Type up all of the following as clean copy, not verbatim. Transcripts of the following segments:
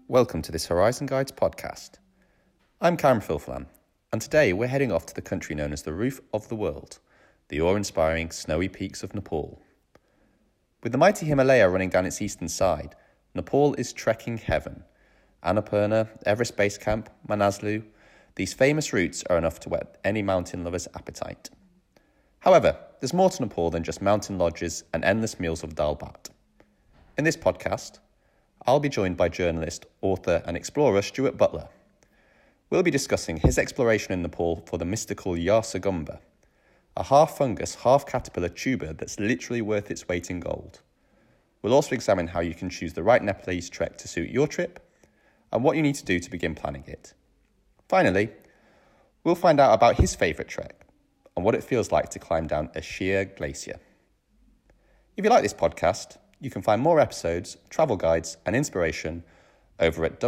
Welcome to this Horizon Guides podcast. I'm Cameron Filflam, and today we're heading off to the country known as the Roof of the World, the awe-inspiring snowy peaks of Nepal. With the mighty Himalaya running down its eastern side, Nepal is trekking heaven. Annapurna, Everest Base Camp, Manaslu, these famous routes are enough to whet any mountain lover's appetite. However, there's more to Nepal than just mountain lodges and endless meals of dal bhat. In this podcast, I'll be joined by journalist, author and explorer Stuart Butler. We'll be discussing his exploration in Nepal for the mystical Yarsagumba, a half-fungus, half-caterpillar tuber that's literally worth its weight in gold. We'll also examine how you can choose the right Nepalese trek to suit your trip and what you need to do to begin planning it. Finally, we'll find out about his favourite trek and what it feels like to climb down a sheer glacier. If you like this podcast, you can find more episodes, travel guides and inspiration over at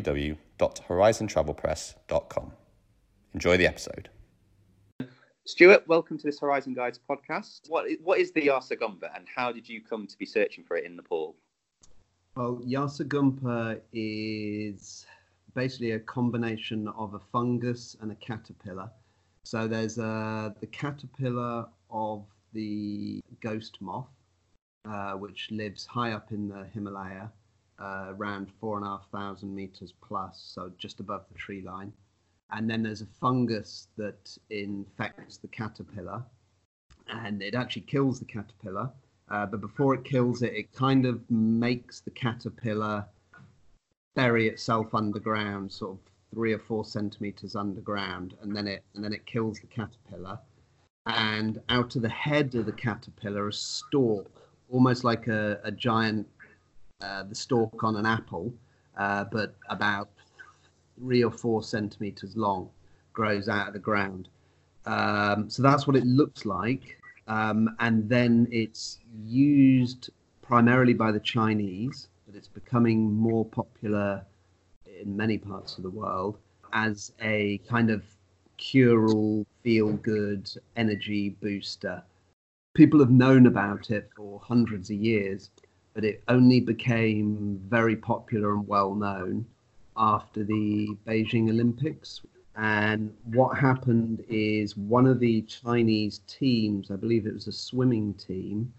www.horizontravelpress.com. Enjoy the episode. Stuart, welcome to this Horizon Guides podcast. What is the Yarsagumba and how did you come to be searching for it in Nepal? Well, Yarsagumba is basically a combination of a fungus and a caterpillar. So there's the caterpillar of the ghost moth, which lives high up in the Himalaya, around 4,500 meters plus, so just above the tree line. And then there's a fungus that infects the caterpillar, and it actually kills the caterpillar. But before it kills it, it kind of makes the caterpillar bury itself underground, sort of 3 or 4 centimeters underground, and then it kills the caterpillar. And out of the head of the caterpillar, a stalk, almost like a giant, the stalk on an apple, but about 3 or 4 centimeters long, grows out of the ground. So that's what it looks like. And then it's used primarily by the Chinese, but it's becoming more popular in many parts of the world as a kind of cure-all, feel-good energy booster. People have known about it for hundreds of years, but it only became very popular and well-known after the Beijing Olympics. And what happened is one of the Chinese teams, I believe it was a swimming team,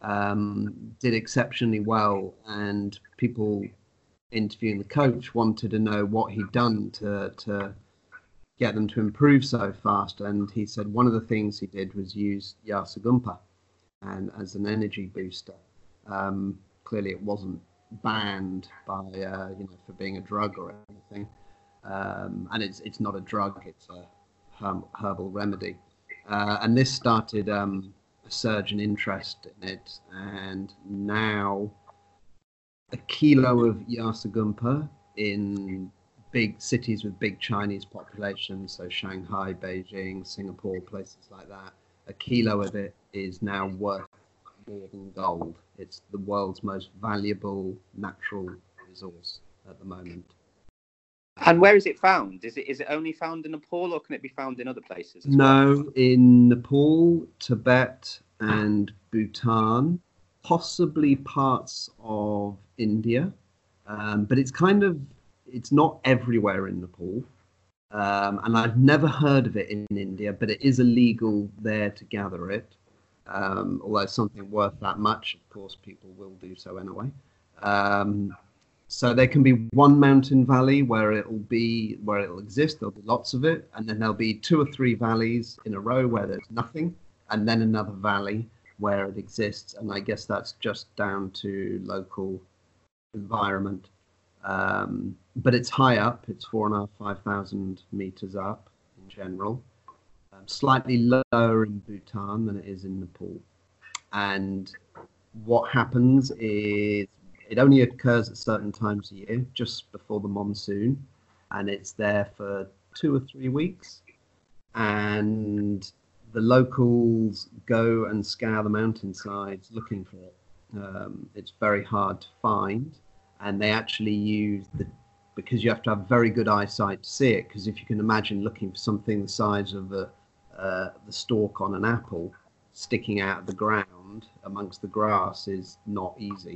did exceptionally well, and people interviewing the coach wanted to know what he'd done to get them to improve so fast. And he said one of the things he did was use Yarsagumba and as an energy booster. Clearly it wasn't banned by for being a drug or anything, and it's not a drug, it's a herbal remedy, and this started a surge in interest in it, and now a kilo of Yarsagumba in big cities with big Chinese populations, so Shanghai, Beijing, Singapore, places like that, a kilo of it is now worth more than gold. It's the world's most valuable natural resource at the moment. And where is it found? Is it only found in Nepal, or can it be found in other places as well? No, in Nepal, Tibet and Bhutan, possibly parts of India, but it's not everywhere in Nepal. And I've never heard of it in India, but it is illegal there to gather it. Although something worth that much, of course, people will do so anyway. So there can be one mountain valley where it'll exist. There'll be lots of it, and then there'll be 2 or 3 valleys in a row where there's nothing, and then another valley where it exists. And I guess that's just down to local environment. But it's high up. It's 4,500 meters up in general. Slightly lower in Bhutan than it is in Nepal. And what happens is it only occurs at certain times a year, just before the monsoon, and it's there for 2 or 3 weeks. And the locals go and scour the mountainsides looking for it. It's very hard to find, and they actually use because you have to have very good eyesight to see it, because if you can imagine looking for something the size of the stalk on an apple sticking out of the ground amongst the grass is not easy.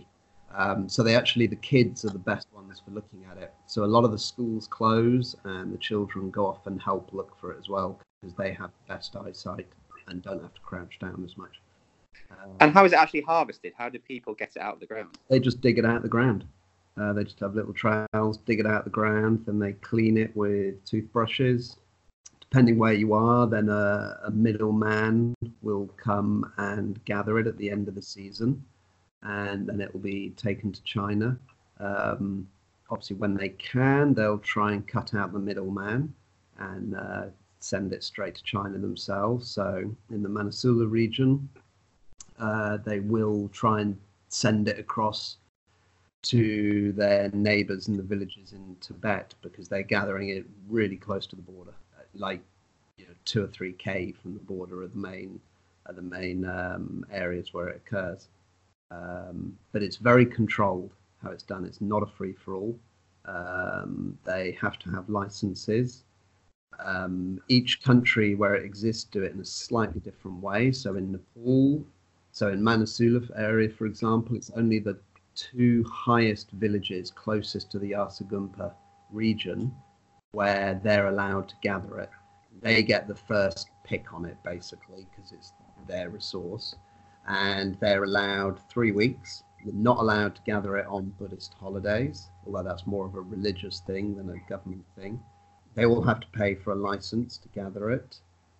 So the kids are the best ones for looking at it. So a lot of the schools close and the children go off and help look for it as well because they have the best eyesight and don't have to crouch down as much. And how is it actually harvested? How do people get it out of the ground? They just dig it out of the ground. They just have little trails, dig it out of the ground, then they clean it with toothbrushes. Depending where you are, then a middleman will come and gather it at the end of the season, and then it will be taken to China. Obviously, when they can, they'll try and cut out the middleman and send it straight to China themselves. So in the Manasulu region, they will try and send it across to their neighbors in the villages in Tibet because they're gathering it really close to the border, like 2 or 3 km from the border are the main areas where it occurs. But it's very controlled how it's done. It's not a free for all. They have to have licenses. Each country where it exists do it in a slightly different way. So in Nepal, so in Manasulu area, for example, it's only the 2 highest villages closest to the Yarsagumpa region where they're allowed to gather it. They get the first pick on it, basically, because it's their resource. And they're allowed 3 weeks. They're not allowed to gather it on Buddhist holidays, although that's more of a religious thing than a government thing. They will have to pay for a license to gather it.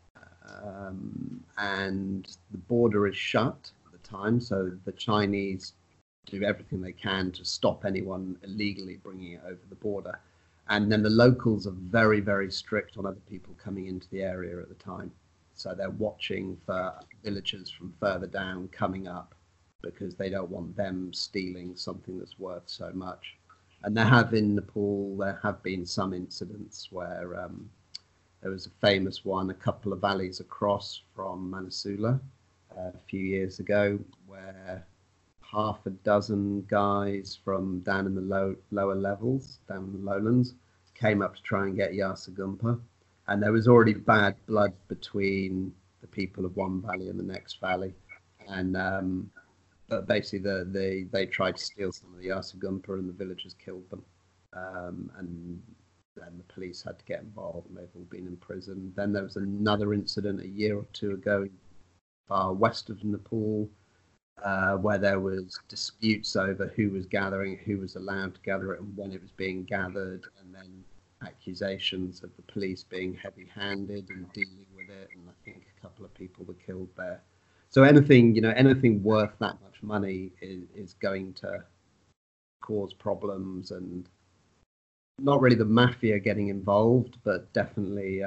And the border is shut at the time, so the Chinese do everything they can to stop anyone illegally bringing it over the border. And then the locals are very, very strict on other people coming into the area at the time. So they're watching for villagers from further down coming up because they don't want them stealing something that's worth so much. And in Nepal, there have been some incidents where there was a famous one a couple of valleys across from Manasulu a few years ago where half a dozen guys from down in the lower levels, down in the lowlands, came up to try and get Yarsagumpa. And there was already bad blood between the people of one valley and the next valley. And but basically they tried to steal some of the Yarsagumpa and the villagers killed them. And then the police had to get involved and they've all been in prison. Then there was another incident a year or 2 ago far west of Nepal, where there was disputes over who was gathering, who was allowed to gather it and when it was being gathered, and then accusations of the police being heavy-handed and dealing with it, and I think a couple of people were killed there. So anything worth that much money is going to cause problems, and not really the mafia getting involved, but definitely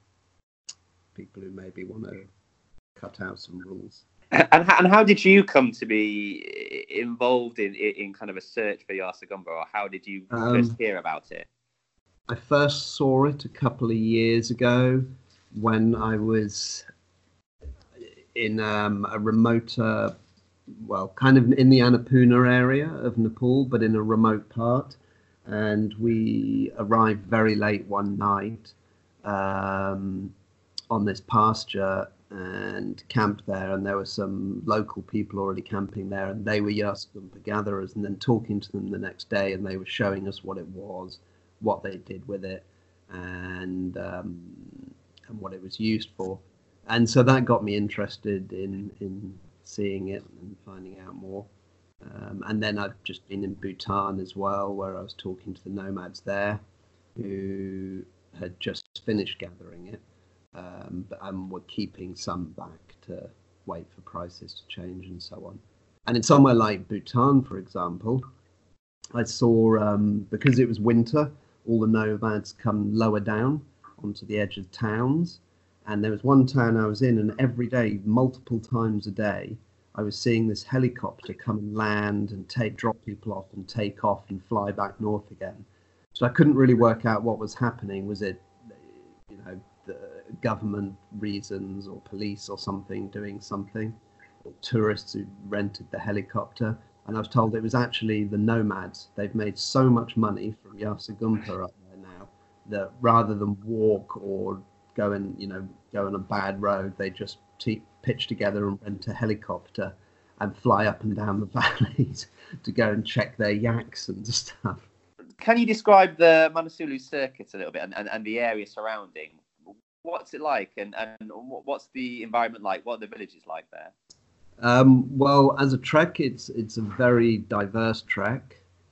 people who maybe want to cut out some rules. And how did you come to be involved in kind of a search for Yarsagumpa, or how did you first hear about it? I first saw it a couple of years ago when I was in a remote, kind of in the Annapurna area of Nepal, but in a remote part. And we arrived very late one night on this pasture and camped there, and there were some local people already camping there, and they were Yarsagumpa gatherers, and then talking to them the next day, and they were showing us what it was, what they did with it, and what it was used for. And so that got me interested in seeing it and finding out more. And then I've just been in Bhutan as well, where I was talking to the nomads there who had just finished gathering it, but were keeping some back to wait for prices to change and so on. And in somewhere like Bhutan, for example, I saw, because it was winter, all the nomads come lower down onto the edge of towns. And there was one town I was in, and every day, multiple times a day, I was seeing this helicopter come and land and drop people off and take off and fly back north again. So I couldn't really work out what was happening. Was it, the government reasons or police or something doing something, or tourists who rented the helicopter? And I was told it was actually the nomads. They've made so much money from Yarsagumpa up there now that rather than walk or go on a bad road, they just pitch together and rent a helicopter, and fly up and down the valleys to go and check their yaks and stuff. Can you describe the Manasulu circuit a little bit and the area surrounding? What's it like, and what's the environment like? What are the villages like there? Well, as a trek, it's a very diverse trek.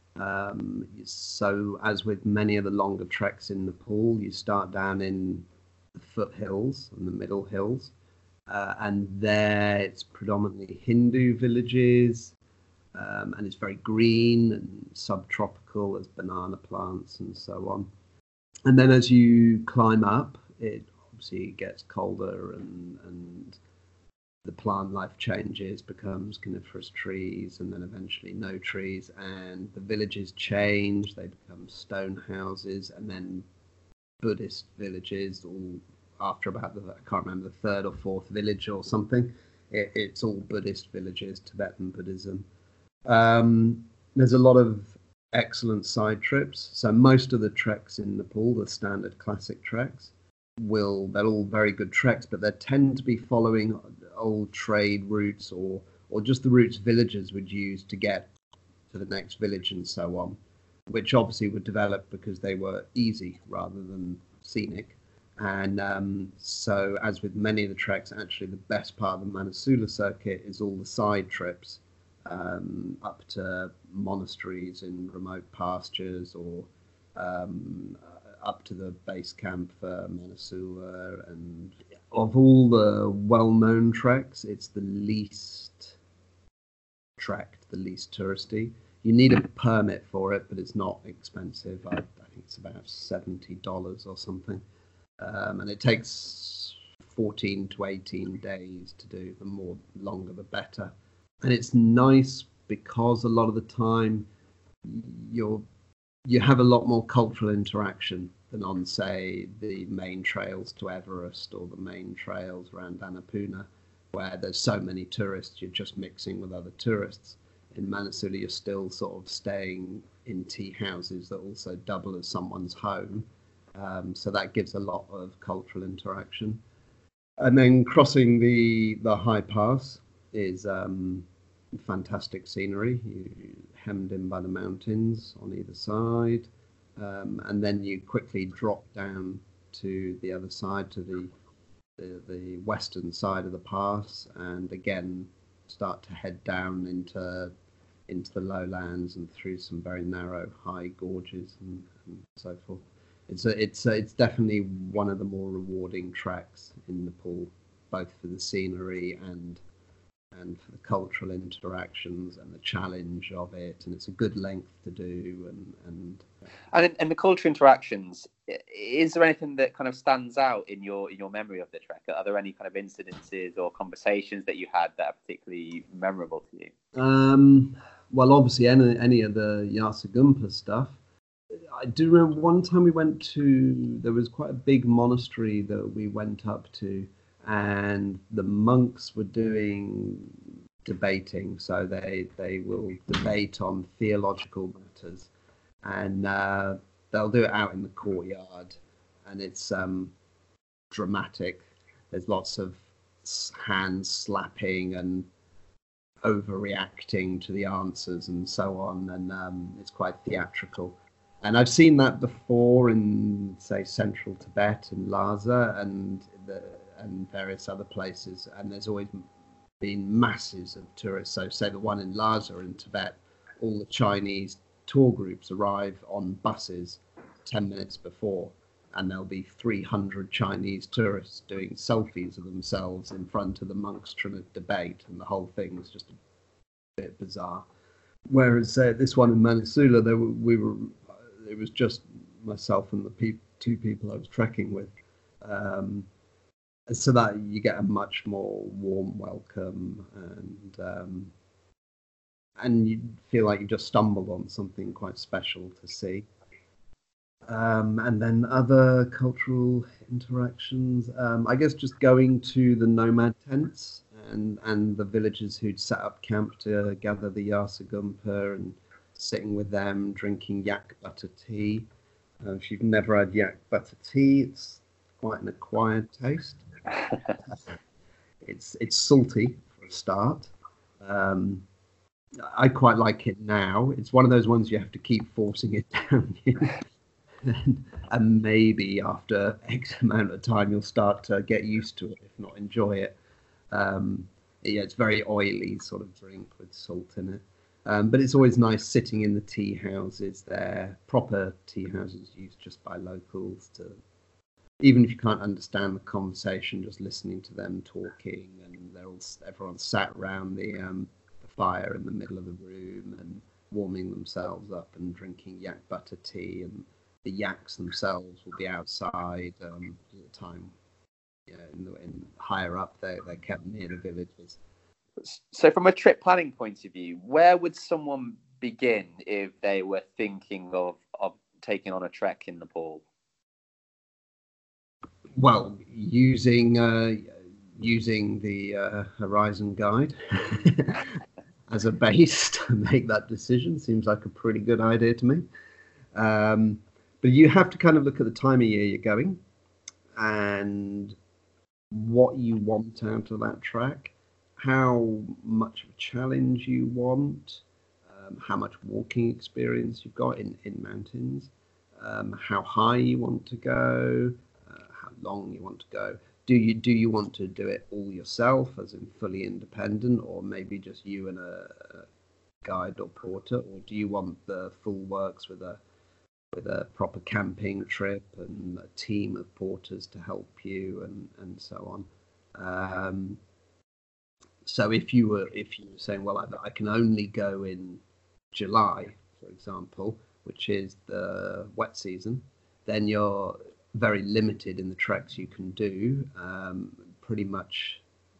So as with many of the longer treks in Nepal, you start down in the foothills and the middle hills, and there it's predominantly Hindu villages, and it's very green and subtropical. There's banana plants and so on. And then as you climb up, it obviously gets colder and the plant life changes, becomes coniferous trees, and then eventually no trees, and the villages change, they become stone houses, and then Buddhist villages, all after about I can't remember, the third or fourth village or something, it's all Buddhist villages, Tibetan Buddhism. There's a lot of excellent side trips, so most of the treks in Nepal, the standard classic treks, they're all very good treks, but they tend to be following old trade routes or just the routes villagers would use to get to the next village and so on, which obviously were developed because they were easy rather than scenic. And so as with many of the treks, actually the best part of the Manasulu circuit is all the side trips up to monasteries in remote pastures, or up to the base camp for Manasulu. And of all the well-known treks, it's the least trekked, the least touristy. You need a permit for it, but it's not expensive. I think it's about $70 or something. And it takes 14 to 18 days to do. The more longer, the better. And it's nice because a lot of the time you have a lot more cultural interaction than on, say, the main trails to Everest or the main trails around Annapurna, where there's so many tourists, you're just mixing with other tourists. In Manasulu, you're still sort of staying in tea houses that also double as someone's home. So that gives a lot of cultural interaction. And then crossing the high pass is fantastic scenery. You're hemmed in by the mountains on either side. And then you quickly drop down to the other side, to the western side of the pass, and again start to head down into the lowlands and through some very narrow high gorges and so forth. It's definitely one of the more rewarding treks in Nepal, both for the scenery and for the cultural interactions and the challenge of it, and it's a good length to do. And the cultural interactions, is there anything that kind of stands out in your memory of the trek? Are there any kind of incidences or conversations that you had that are particularly memorable to you? Well, obviously any of the Yasa Gumpa stuff. I do remember one time there was quite a big monastery that we went up to, and the monks were doing debating, so they will debate on theological matters, and they'll do it out in the courtyard, and it's dramatic. There's lots of hands slapping and overreacting to the answers and so on, and it's quite theatrical. And I've seen that before in, say, central Tibet in Lhasa and various other places, and there's always been masses of tourists. So say the one in Lhasa in Tibet, all the Chinese tour groups arrive on buses 10 minutes before, and there'll be 300 Chinese tourists doing selfies of themselves in front of the monks trying to debate, and the whole thing was just a bit bizarre. Whereas this one in Manasulu, it was just myself and the two people I was trekking with. So that you get a much more warm welcome, and you feel like you just stumbled on something quite special to see. And then other cultural interactions, I guess just going to the nomad tents and the villagers who'd set up camp to gather the Yasa Gumpa, and sitting with them, drinking yak butter tea. If you've never had yak butter tea, it's quite an acquired taste. It's salty for a start, I quite like it now. It's one of those ones you have to keep forcing it down. And maybe after X amount of time, you'll start to get used to it, if not enjoy it. Yeah, it's very oily sort of drink with salt in it. But it's always nice sitting in the tea houses there, proper tea houses used just by locals, to even if you can't understand the conversation, just listening to them talking, and everyone sat around the fire in the middle of the room and warming themselves up and drinking yak butter tea, and the yaks themselves will be outside at the time. In higher up, they're kept near the villages. So from a trip planning point of view, where would someone begin if they were thinking of taking on a trek in Nepal? Well, using the Horizon Guide as a base to make that decision seems like a pretty good idea to me. But you have to kind of look at the time of year you're going and what you want out of that trek, how much of a challenge you want, how much walking experience you've got in mountains, how high you want to go, how long you want to go. Do you want to do it all yourself, as in fully independent, or maybe just you and a guide or porter, or do you want the full works with a proper camping trip and a team of porters to help you and so on? So if you were saying, well, I can only go in July, for example, which is the wet season, then you're very limited in the treks you can do. Pretty much,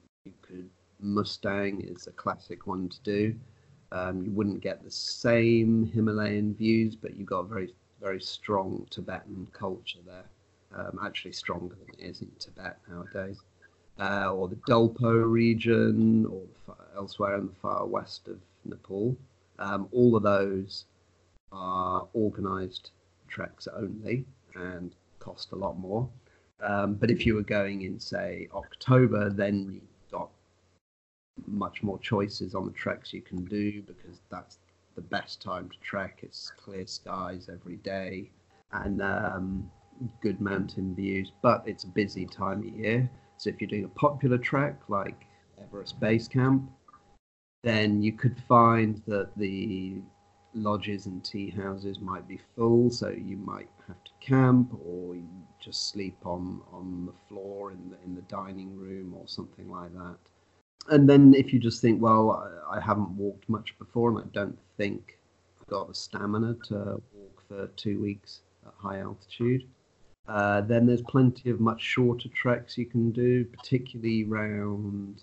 Mustang is a classic one to do. You wouldn't get the same Himalayan views, but you've got very, very strong Tibetan culture there. Actually stronger than it is in Tibet nowadays. Or the Dolpo region, or elsewhere in the far west of Nepal. All of those are organized treks only and cost a lot more. But if you were going in, say, October, then you've got much more choices on the treks you can do, because that's the best time to trek. It's clear skies every day and good mountain views, but it's a busy time of year. So if you're doing a popular trek like Everest Base Camp, then you could find that the lodges and tea houses might be full, so you might have to camp, or you just sleep on the floor in the dining room or something like that. And then if you just think, well, I haven't walked much before and I don't think I've got the stamina to walk for 2 weeks at high altitude, then there's plenty of much shorter treks you can do, particularly around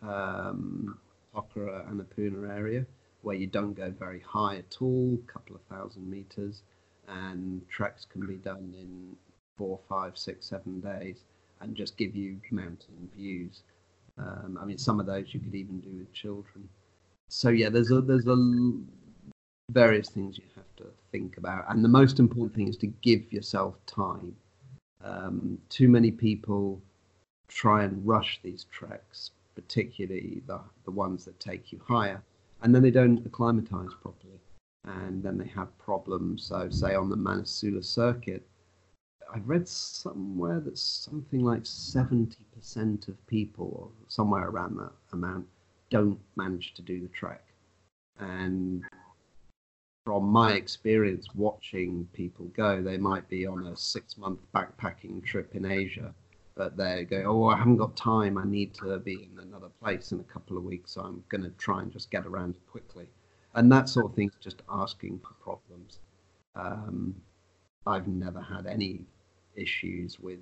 Pokhara and Annapurna area, where you don't go very high at all, a couple of 1,000 meters, and treks can be done in 4, 5, 6, 7 days and just give you mountain views. I mean, some of those you could even do with children. So yeah, there's a various things you have to think about, and the most important thing is to give yourself time. Too many people try and rush these treks, particularly the ones that take you higher, and then they don't acclimatize properly, and then they have problems. So say on the Manasula circuit, I read somewhere that something like 70% of people, or somewhere around that amount, don't manage to do the trek. And from my experience watching people go, they might be on a 6-month backpacking trip in Asia, but they go, oh, I haven't got time, I need to be in another place in a couple of weeks, so I'm going to try and just get around it quickly. And that sort of thing is just asking for problems. I've never had any issues with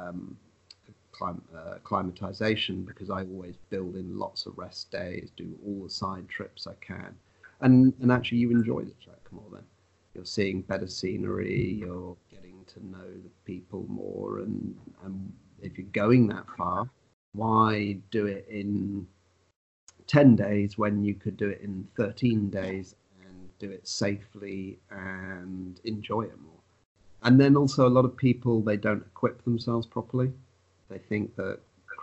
climatization, because I always build in lots of rest days, do all the side trips I can. And actually you enjoy the trek more then. You're seeing better scenery, you're getting to know the people more, and if you're going that far, why do it in 10 days when you could do it in 13 days and do it safely and enjoy it more? And then also a lot of people, they don't equip themselves properly. They think that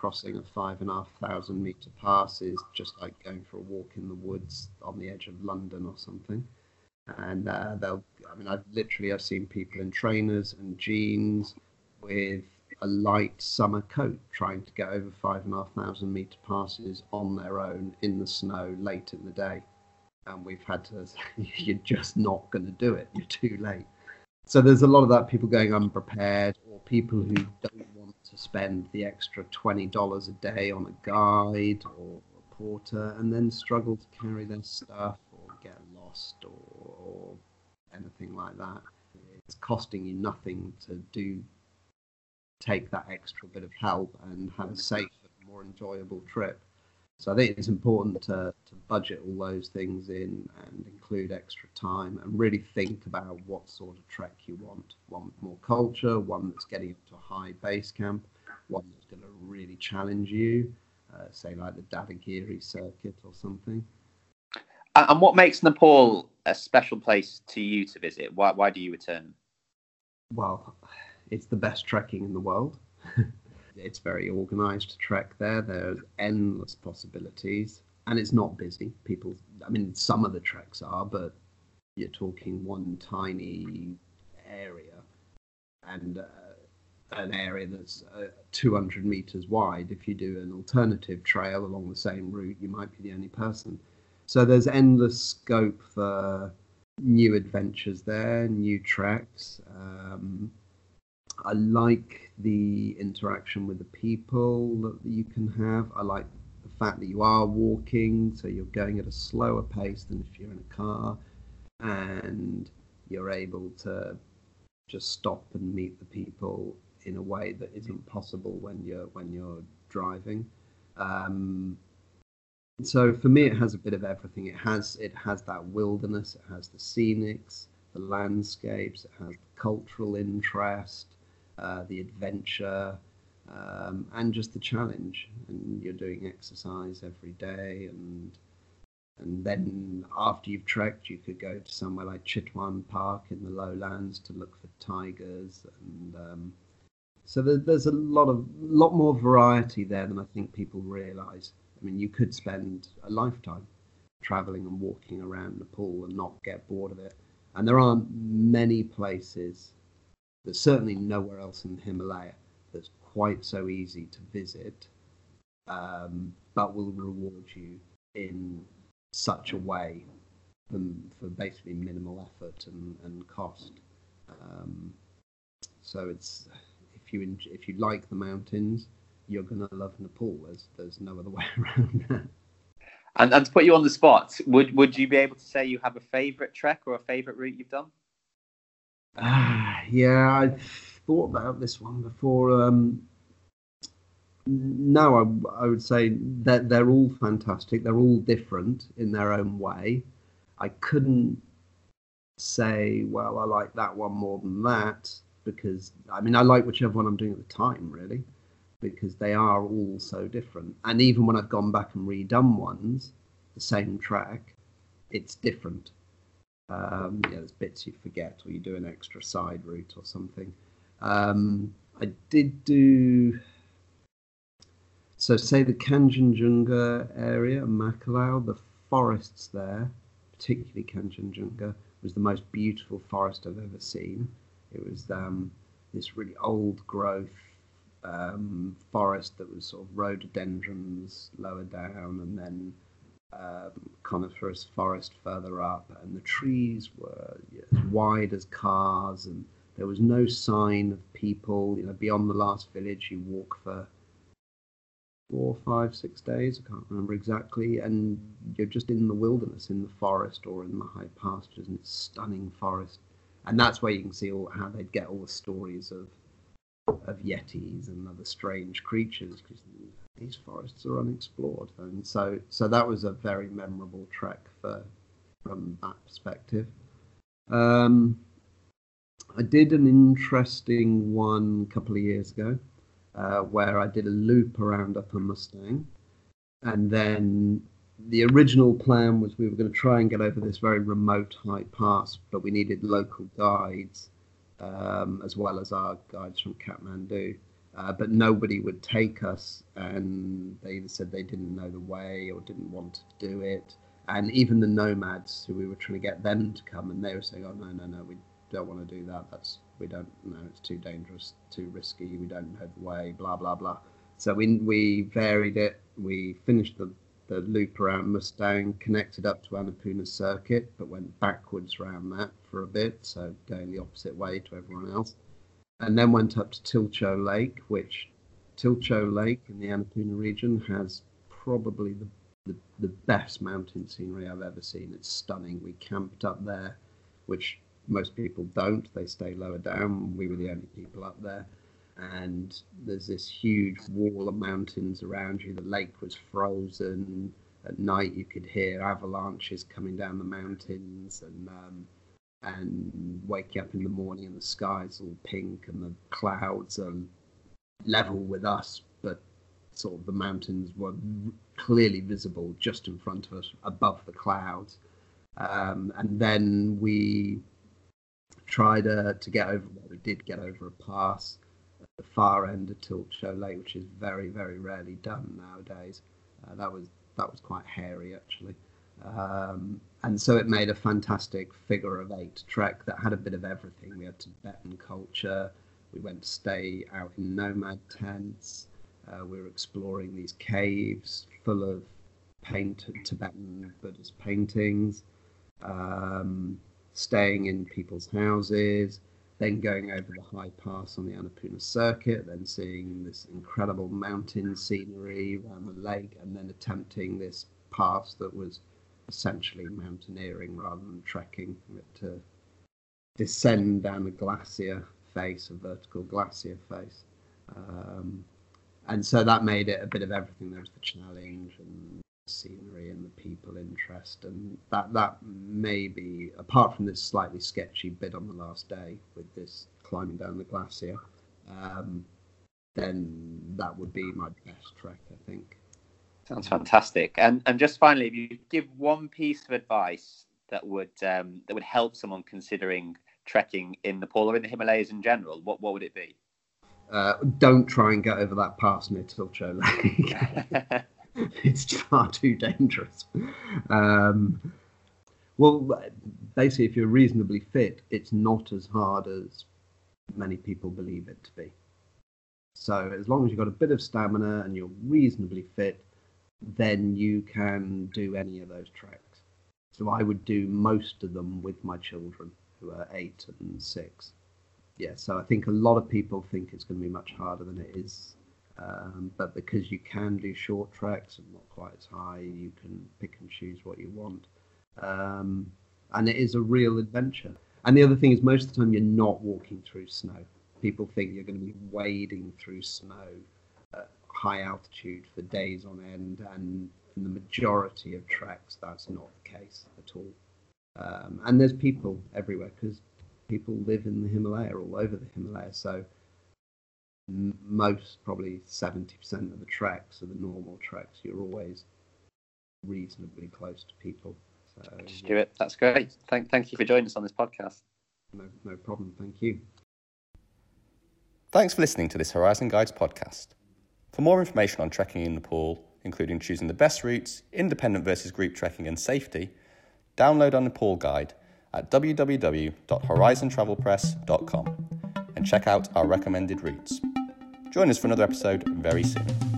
crossing a 5,500 meter pass is just like going for a walk in the woods on the edge of London or something. And I've seen people in trainers and jeans with a light summer coat trying to get over 5,500 meter passes on their own in the snow late in the day. And we've had to, you're just not going to do it. You're too late. So there's a lot of that, people going unprepared, or people who don't want to spend the extra $20 a day on a guide or a porter, and then struggle to carry their stuff or get lost or anything like that. It's costing you nothing to take that extra bit of help and have a safe and more enjoyable trip. So I think it's important to budget all those things in and include extra time and really think about what sort of trek you want. One with more culture, one that's getting up to a high base camp, one that's going to really challenge you, say like the Davagiri circuit or something. And what makes Nepal a special place to you to visit? Why do you return? Well, it's the best trekking in the world. It's very organised to trek there. There's endless possibilities, and it's not busy. Some of the treks are, but you're talking one tiny area, and an area that's 200 meters wide. If you do an alternative trail along the same route, you might be the only person. So there's endless scope for new adventures there, new treks. I like the interaction with the people that you can have. I like the fact that you are walking, so you're going at a slower pace than if you're in a car, and you're able to just stop and meet the people in a way that isn't possible when you're driving. So for me, it has a bit of everything. It has that wilderness, it has the scenics, the landscapes, it has the cultural interest, the adventure, and just the challenge. And you're doing exercise every day, and then after you've trekked, you could go to somewhere like Chitwan Park in the lowlands to look for tigers, and so there's a lot more variety there than I think people realise. I mean, you could spend a lifetime travelling and walking around Nepal and not get bored of it. And there aren't many places, there's certainly nowhere else in the Himalaya that's quite so easy to visit, but will reward you in such a way for basically minimal effort and cost. So it's if you like the mountains, you're going to love Nepal. There's no other way around that. And to put you on the spot, would you be able to say you have a favourite trek or a favourite route you've done? Yeah, I've thought about this one before. No, I would say that they're all fantastic. They're all different in their own way. I couldn't say, well, I like that one more than that, because I like whichever one I'm doing at the time, really, because they are all so different. And even when I've gone back and redone ones, the same track, it's different. There's bits you forget, or you do an extra side route or something. I did do, so say the Kanchenjunga area, Makalau, the forests there, particularly Kanchenjunga, was the most beautiful forest I've ever seen. It was this really old growth forest that was sort of rhododendrons lower down, and then coniferous forest further up, and the trees were as wide as cars, and there was no sign of people. Beyond the last village, you walk for 4, 5, 6 days, I can't remember exactly, and you're just in the wilderness, in the forest or in the high pastures, and it's stunning forest. And that's where you can see how they'd get all the stories of yetis and other strange creatures, because these forests are unexplored. And so that was a very memorable trek from that perspective. I did an interesting one a couple of years ago, where I did a loop around Upper Mustang, and then the original plan was we were going to try and get over this very remote high pass, but we needed local guides, as well as our guides from Kathmandu. but nobody would take us, and they either said they didn't know the way or didn't want to do it. And even the nomads, who we were trying to get them to come, and they were saying, "Oh no, we don't want to do that. We don't know. It's too dangerous, too risky. We don't know the way. Blah blah blah." So we varied it. We finished the loop around Mustang, connected up to Annapurna Circuit, but went backwards around that for a bit, so going the opposite way to everyone else, and then went up to Tilcho Lake, which Tilcho Lake in the Annapurna region has probably the best mountain scenery I've ever seen. It's stunning. We camped up there, which most people don't. They stay lower down. We were the only people up there. And there's this huge wall of mountains around you. The lake was frozen. At night you could hear avalanches coming down the mountains, and wake up in the morning and the sky's all pink and the clouds are level with us, but sort of the mountains were clearly visible just in front of us above the clouds. And then we tried to get over, well, we did get over a pass at the far end of Tilcho Lake, which is very, very rarely done nowadays. That was quite hairy, actually. And so it made a fantastic figure of 8 trek that had a bit of everything. We had Tibetan culture. We went to stay out in nomad tents. We were exploring these caves full of painted Tibetan Buddhist paintings, staying in people's houses, then going over the high pass on the Annapurna Circuit, then seeing this incredible mountain scenery around the lake, and then attempting this pass that was essentially mountaineering rather than trekking, to descend down a glacier face, a vertical glacier face. And so that made it a bit of everything. There was the challenge and the scenery and the people interest, and that may be, apart from this slightly sketchy bit on the last day with this climbing down the glacier, then that would be my best trek, I think. Sounds fantastic. And just finally, if you could give one piece of advice that would help someone considering trekking in Nepal or in the Himalayas in general, what would it be? Don't try and get over that pass near Tilcho Lake. It's far too dangerous. Well, basically, if you're reasonably fit, it's not as hard as many people believe it to be. So as long as you've got a bit of stamina and you're reasonably fit, then you can do any of those treks. So I would do most of them with my children, who are 8 and 6. Yeah, so I think a lot of people think it's going to be much harder than it is. But because you can do short treks and not quite as high, you can pick and choose what you want. And it is a real adventure. And the other thing is, most of the time you're not walking through snow. People think you're going to be wading through snow at high altitude for days on end, and in the majority of treks that's not the case at all. And there's people everywhere, because people live in the Himalaya, all over the Himalaya. So most, probably 70% of the treks are the normal treks. You're always reasonably close to people. So, Stuart, that's great. Thank you for joining us on this podcast. No problem. Thank you. Thanks for listening to this Horizon Guides podcast. For more information on trekking in Nepal, including choosing the best routes, independent versus group trekking and safety, download our Nepal guide at www.horizontravelpress.com and check out our recommended routes. Join us for another episode very soon.